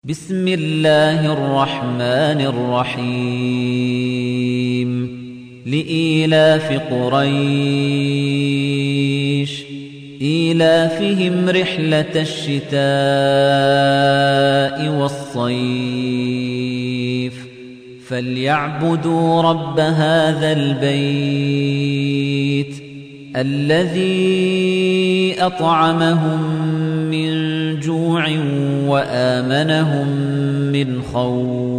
بسم الله الرحمن الرحيم لإيلاف قريش إيلافهم رحلة الشتاء والصيف فليعبدوا رب هذا البيت الذي أطعمهم من جوع وآمنهم من خوف